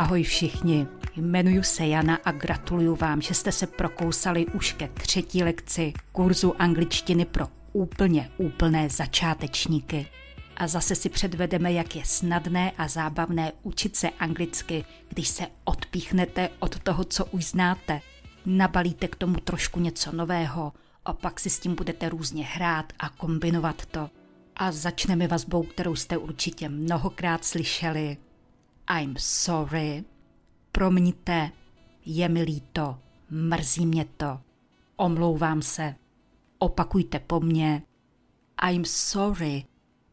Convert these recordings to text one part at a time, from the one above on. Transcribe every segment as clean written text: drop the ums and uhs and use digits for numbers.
Ahoj všichni, jmenuji se Jana a gratuluju vám, že jste se prokousali už ke 3. lekci kurzu angličtiny pro úplné začátečníky. A zase si předvedeme, jak je snadné a zábavné učit se anglicky, když se odpíchnete od toho, co už znáte. Nabalíte k tomu trošku něco nového a pak si s tím budete různě hrát a kombinovat to. A začneme vazbou, kterou jste určitě mnohokrát slyšeli. I'm sorry, promiňte, je mi líto, mrzí mě to, omlouvám se, opakujte po mně. I'm sorry.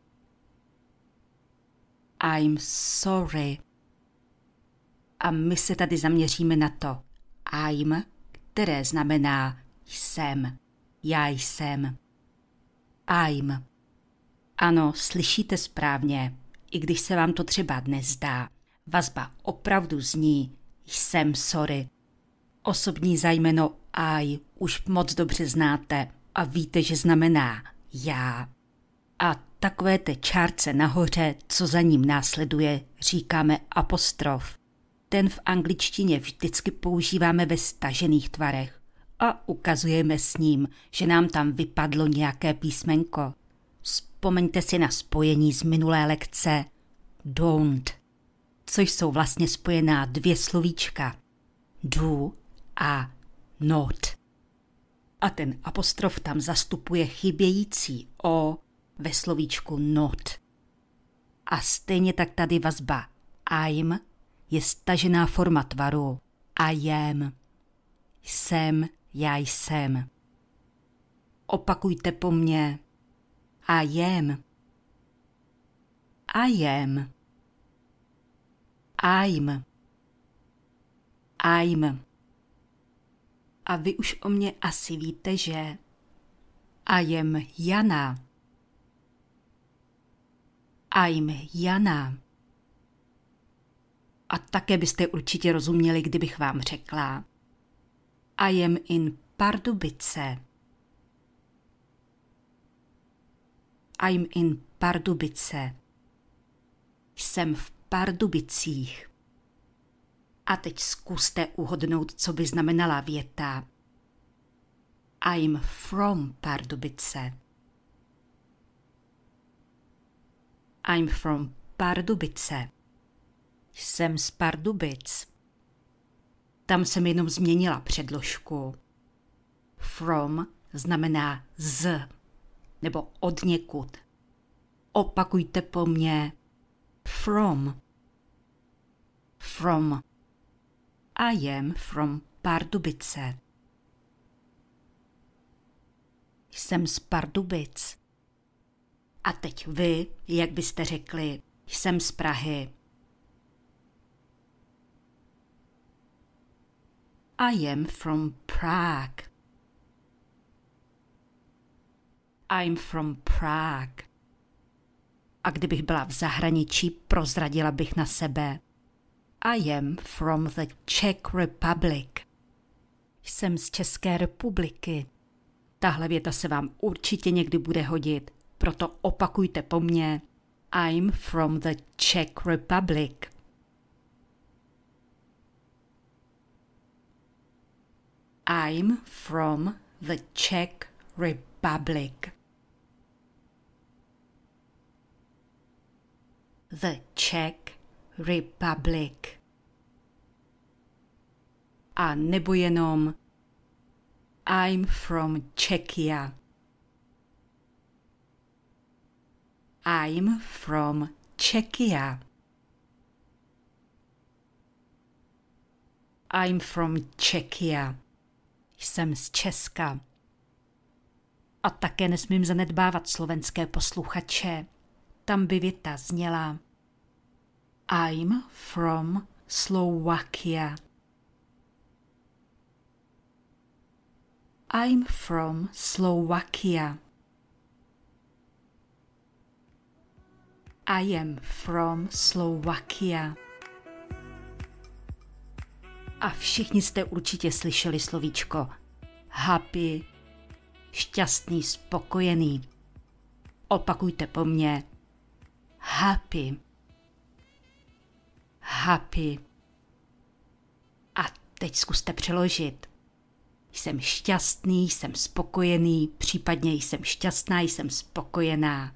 I'm sorry. A my se tady zaměříme na to I'm, které znamená jsem, já jsem. I'm. Ano, slyšíte správně, i když se vám to třeba nezdá. Vazba opravdu zní jsem sorry. Osobní zájmeno I už moc dobře znáte a víte, že znamená já. A takové té čárce nahoře, co za ním následuje, říkáme apostrof. Ten v angličtině vždycky používáme ve stažených tvarech a ukazujeme s ním, že nám tam vypadlo nějaké písmenko. Vzpomeňte si na spojení z minulé lekce don't, což jsou vlastně spojená 2 slovíčka do a not. A ten apostrof tam zastupuje chybějící o ve slovíčku not. A stejně tak tady vazba I'm je stažená forma tvaru I am. Jsem, já jsem. Opakujte po mně. I am. I am. I'm. A vy už o mě asi víte, že I am Jana. I'm Jana. A také byste určitě rozuměli, kdybych vám řekla I am in Pardubice. I'm in Pardubice. Jsem v Pardubicích. A teď zkuste uhodnout, co by znamenala věta I'm from Pardubice. I'm from Pardubice. Jsem z Pardubic. Tam jsem jenom změnila předložku. From znamená z nebo odněkud. Opakujte po mně. From. From. I am from Pardubice. Jsem z Pardubic. A teď vy, jak byste řekli, jsem z Prahy. I am from Prague. I'm from Prague. A kdybych byla v zahraničí, prozradila bych na sebe. I am from the Czech Republic. Jsem z České republiky. Tahle věta se vám určitě někdy bude hodit, proto opakujte po mně. I'm from the Czech Republic. I'm from the Czech Republic. The Czech Republic. A nebo jenom I'm from Czechia. I'm from Czechia. I'm from Czechia. Jsem z Česka. A také nesmím zanedbávat slovenské posluchače. Tam by věta zněla I'm from Slovakia. I'm from Slovakia. I am from Slovakia. A všichni jste určitě slyšeli slovíčko happy, šťastný, spokojený. Opakujte po mně. Happy. Happy. A teď zkuste přeložit. Jsem šťastný, jsem spokojený, případně jsem šťastná, jsem spokojená.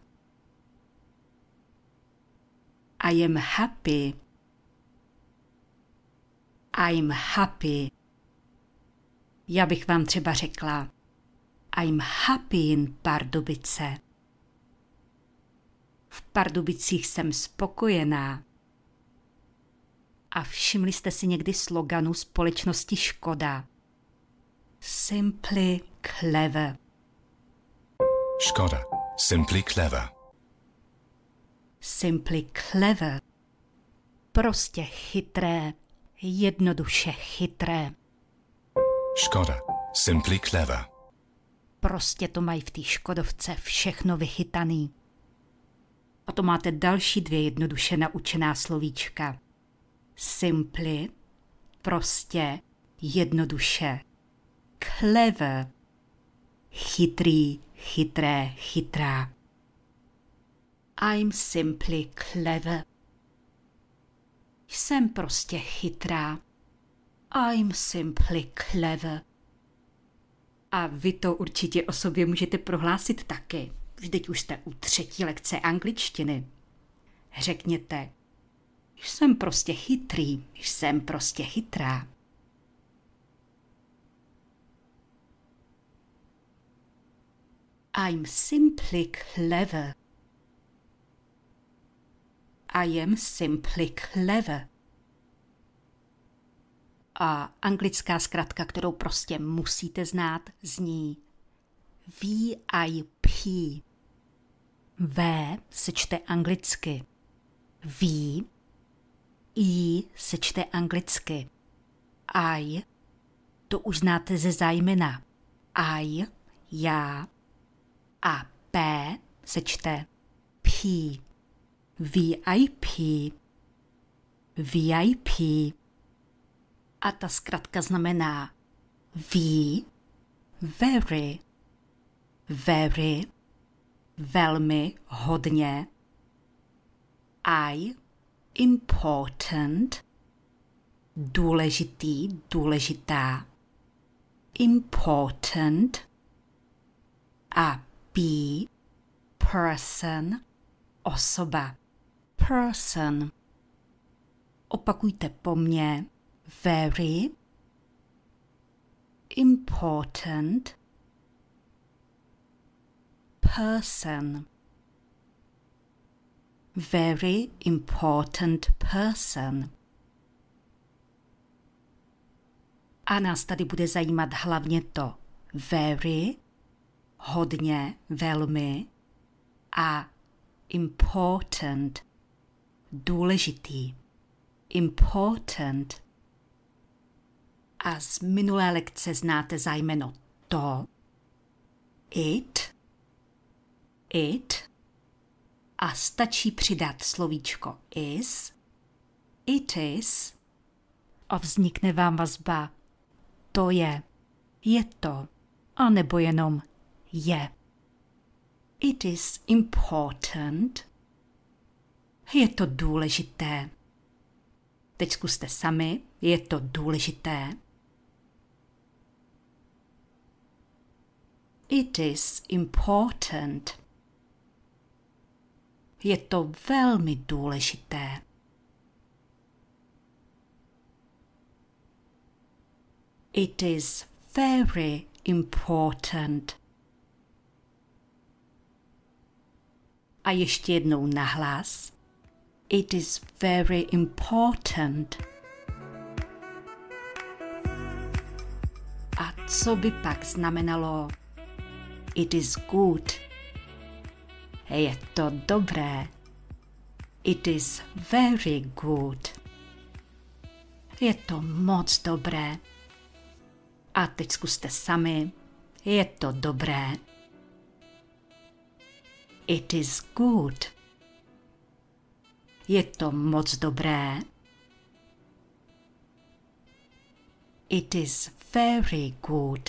I am happy. I'm happy. Já bych vám třeba řekla I'm happy in Pardubice. V Pardubicích jsem spokojená. A všimli jste si někdy sloganu společnosti Škoda? Simply clever. Škoda. Simply clever. Simply clever. Prostě chytré, jednoduše chytré. Škoda. Simply clever. Prostě to mají v té Škodovce všechno vychytaný. A to máte další 2 jednoduše naučená slovíčka. Simply, prostě, jednoduše. Clever, chytrý, chytré, chytrá. I'm simply clever. Jsem prostě chytrá. I'm simply clever. A vy to určitě o sobě můžete prohlásit taky. Vždyť už jste u 3. lekce angličtiny. Řekněte, jsem prostě chytrý, jsem prostě chytrá. I'm simply clever. I am simply clever. A anglická zkratka, kterou prostě musíte znát, zní VIP. V se čte anglicky. V, I se čte anglicky. I, to už znáte ze zájmena. I, já. A P se čte P. VIP. VIP. A ta zkratka znamená V, very, very, velmi, hodně. I, important, důležitý, důležitá. Important. A P, person, osoba. Person. Opakujte po mně. Very important person. Very important person. A nás tady bude zajímat hlavně to very, hodně, velmi a important, důležitý. Important. A z minulé lekce znáte zájmeno to, it a stačí přidat slovíčko is, it is a vznikne vám vazba to je to, anebo jenom je. It is important. Je to důležité. Teď zkuste sami, je to důležité. It is important. Je to velmi důležité. It is very important. A ještě jednou nahlas. It is very important. A co by pak znamenalo it is good? Je to dobré. It is very good. Je to moc dobré. A teď zkuste sami. Je to dobré. It is good. Je to moc dobré. It is very good.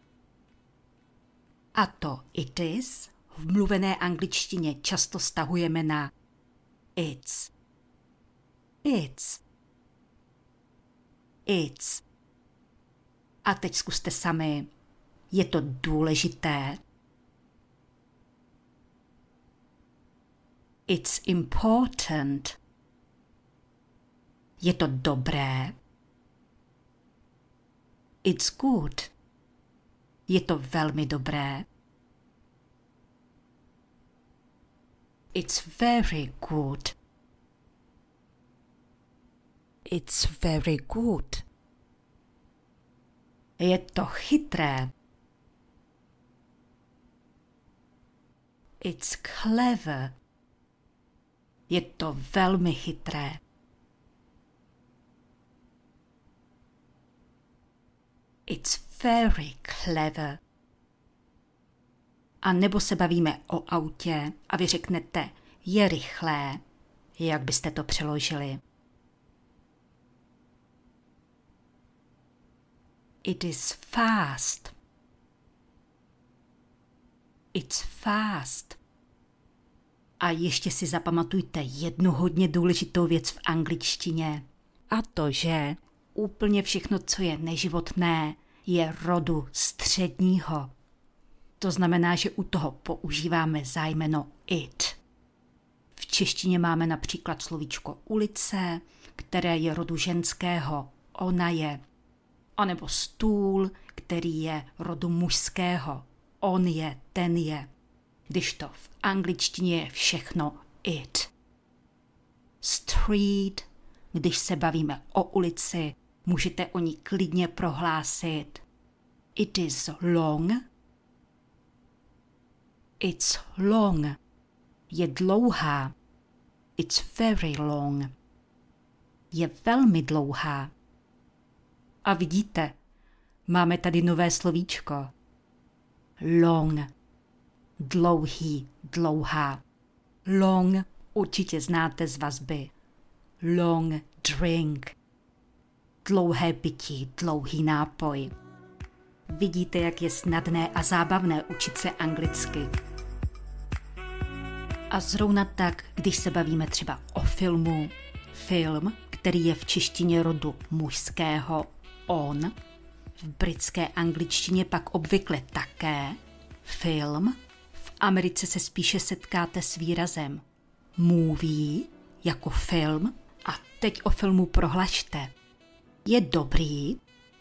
A to it is v mluvené angličtině často stahujeme na it's. It's. it's. A teď zkuste sami. Je to důležité. It's important. Je to dobré. It's good. Je to velmi dobré. It's very good. It's very good. Je to chytré. It's clever. Je to velmi chytré. It's very clever. A nebo se bavíme o autě a vy řeknete, je rychlé. Jak byste to přeložili? It is fast. It's fast. A ještě si zapamatujte jednu hodně důležitou věc v angličtině. A to, že úplně všechno, co je neživotné, je rodu středního. To znamená, že u toho používáme zájmeno it. V češtině máme například slovíčko ulice, které je rodu ženského, ona je. A nebo stůl, který je rodu mužského, on je, ten je. Když to v angličtině je všechno it. Street, když se bavíme o ulici, můžete o ní klidně prohlásit it is long. It's long. Je dlouhá. It's very long. Je velmi dlouhá. A vidíte, máme tady nové slovíčko. Long. Dlouhý, dlouhá. Long určitě znáte z vazby. Long drink. Dlouhé pití, dlouhý nápoj. Vidíte, jak je snadné a zábavné učit se anglicky. A zrovna tak, když se bavíme třeba o filmu, film, který je v češtině rodu mužského, on, v britské angličtině pak obvykle také, film, v Americe se spíše setkáte s výrazem movie, jako film, a teď o filmu prohlašte. Je dobrý.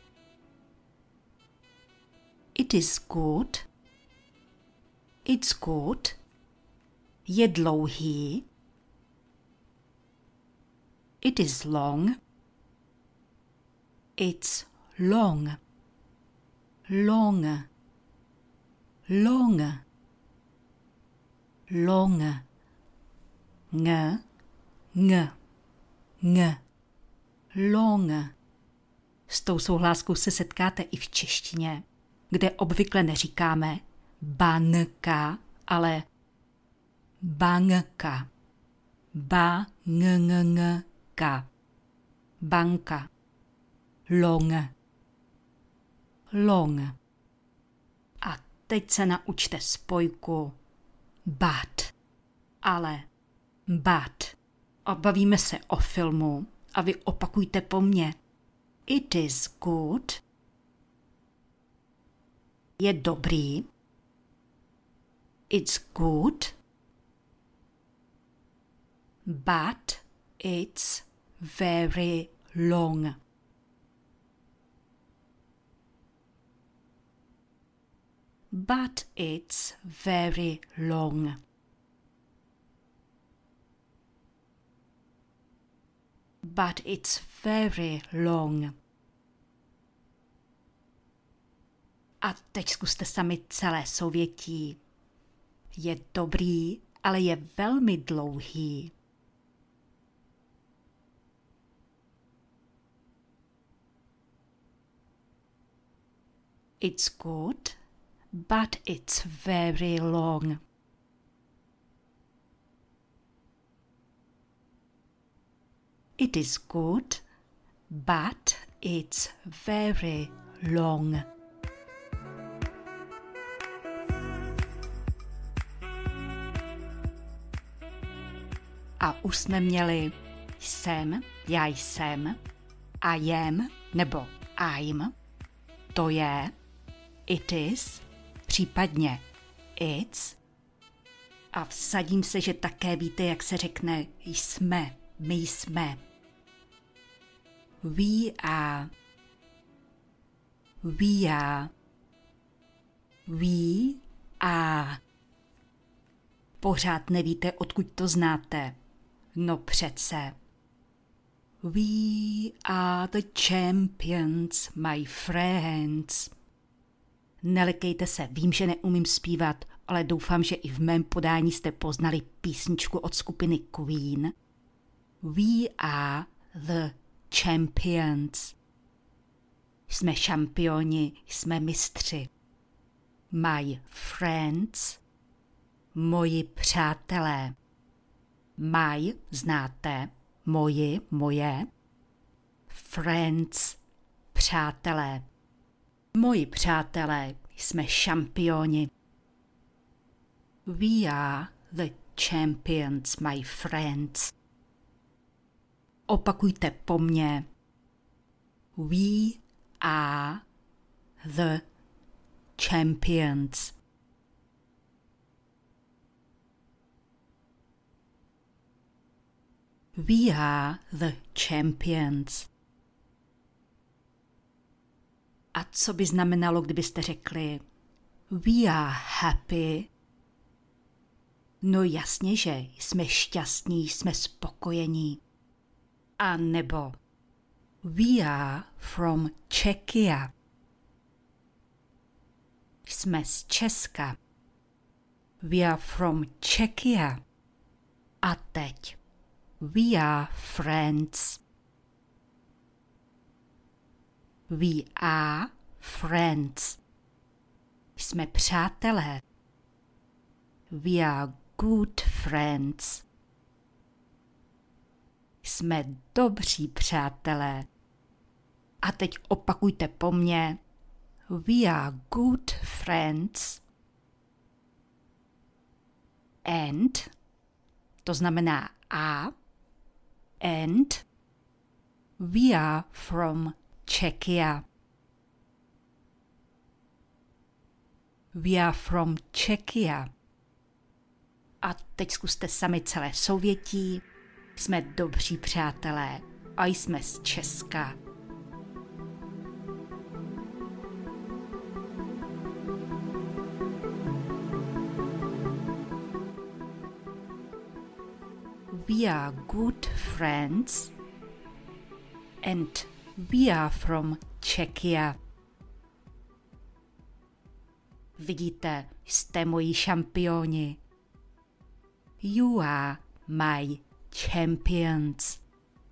It is good. It's good. Je dlouhý. It is long. It's long. Long. Long. Long. Ng. Ng. Ng. Long. S tou souhláskou se setkáte i v češtině, kde obvykle neříkáme banka, ale banka. Ba-ng-ng-ng-ka. Banka. Long. Long. A teď se naučte spojku but. Ale but. A bavíme se o filmu a vy opakujte po mně. It is good. Je dobrý. It's good. But it's very long. But it's very long. But it's very long. A teď zkuste sami celé souvětí. Je dobrý, ale je velmi dlouhý. It's good, but it's very long. It is good, but it's very long. A už jsme měli jsem, já jsem, I am, nebo I'm, to je, it is, případně it's. A vsadím se, že také víte, jak se řekne jsme, my jsme. We are, we are, we are. Pořád nevíte, odkud to znáte. No přece. We are the champions, my friends. Nelekejte se, vím, že neumím zpívat, ale doufám, že i v mém podání jste poznali písničku od skupiny Queen. We are the champions. Jsme šampioni, jsme mistři. My friends, moji přátelé. My znáte, moji, moje. Friends, přátelé. Moji přátelé, jsme šampioni. We are the champions, my friends. Opakujte po mně. We are the champions. We are the champions. A co by znamenalo, kdybyste řekli we are happy? No jasně, že jsme šťastní, jsme spokojení. A nebo we are from Czechia. Jsme z Česka. We are from Czechia. A teď we are friends. We are friends. Jsme přátelé. We are good friends. Jsme dobří přátelé. A teď opakujte po mně. We are good friends. And, to znamená a, and we are from Czechia. We are from Czechia. A teď zkuste sami celé souvětí. Jsme dobří přátelé a jsme z Česka. We are good friends and we are from Czechia. Vidíte, jste moji šampioni. You are my champions.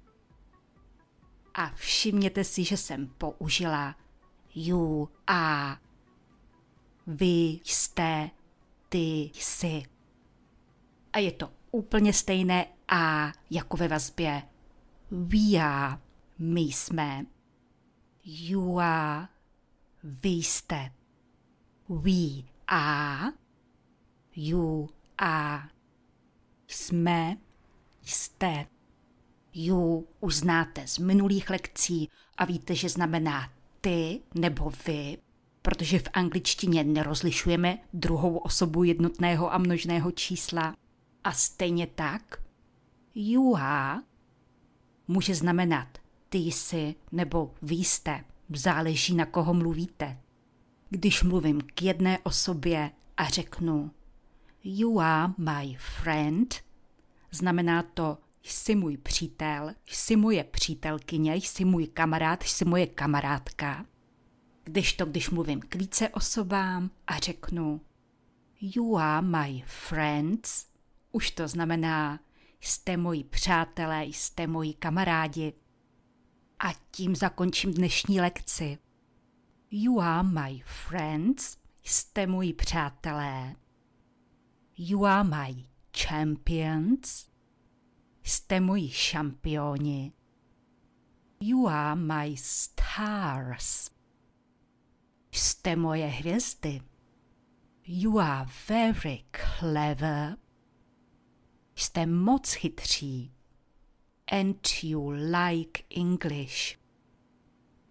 A všimněte si, že jsem použila you are. Vy jste, ty jsi. A je to úplně stejné a jako ve vazbě we are, my jsme. You are, vy jste. We are, you are. Jsme, jste. You už znáte z minulých lekcí a víte, že znamená ty nebo vy, protože v angličtině nerozlišujeme druhou osobu jednotného a množného čísla. A stejně tak you are může znamenat ty jsi nebo vy jste, záleží na koho mluvíte. Když mluvím k jedné osobě a řeknu you are my friend, znamená to jsi můj přítel, jsi moje přítelkyně, jsi můj kamarád, jsi moje kamarádka. Když mluvím k více osobám a řeknu you are my friends, už to znamená jste moji přátelé, jste moji kamarádi. A tím zakončím dnešní lekci. You are my friends, jste moji přátelé. You are my champions, jste moji šampioni. You are my stars, jste moje hvězdy. You are very clever, jste moc chytří. And you like English.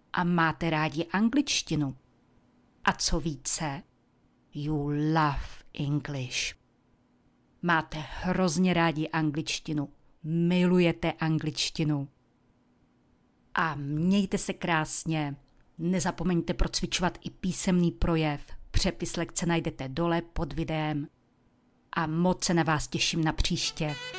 a máte rádi angličtinu. A co více, you love English. Máte hrozně rádi angličtinu, milujete angličtinu. A mějte se krásně, nezapomeňte procvičovat i písemný projev, přepis lekce najdete dole pod videem a moc se na vás těším na příště.